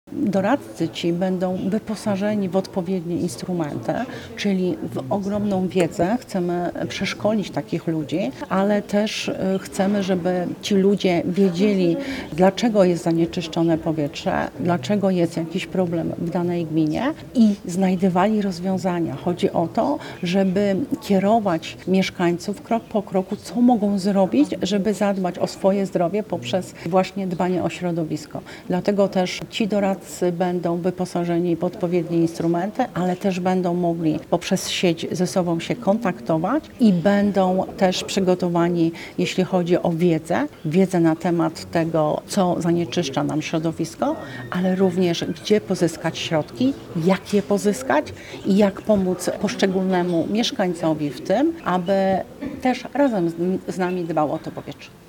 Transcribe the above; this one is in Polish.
Doradcy ci będą wyposażeni w odpowiednie instrumenty, czyli w ogromną wiedzę. Chcemy przeszkolić takich ludzi, ale też chcemy, żeby ci ludzie wiedzieli, dlaczego jest zanieczyszczone powietrze, dlaczego jest jakiś problem w danej gminie i znajdywali rozwiązania. Chodzi o to, żeby kierować mieszkańców krok po kroku, co mogą zrobić, żeby zadbać o swoje zdrowie poprzez właśnie dbanie o środowisko. Dlatego też ci doradcy będą wyposażeni w odpowiednie instrumenty, ale też będą mogli poprzez sieć ze sobą się kontaktować i będą też przygotowani, jeśli chodzi o wiedzę na temat tego, co zanieczyszcza nam środowisko, ale również gdzie pozyskać środki, jak je pozyskać i jak pomóc poszczególnemu mieszkańcowi w tym, aby też razem z nami dbał o to powietrze.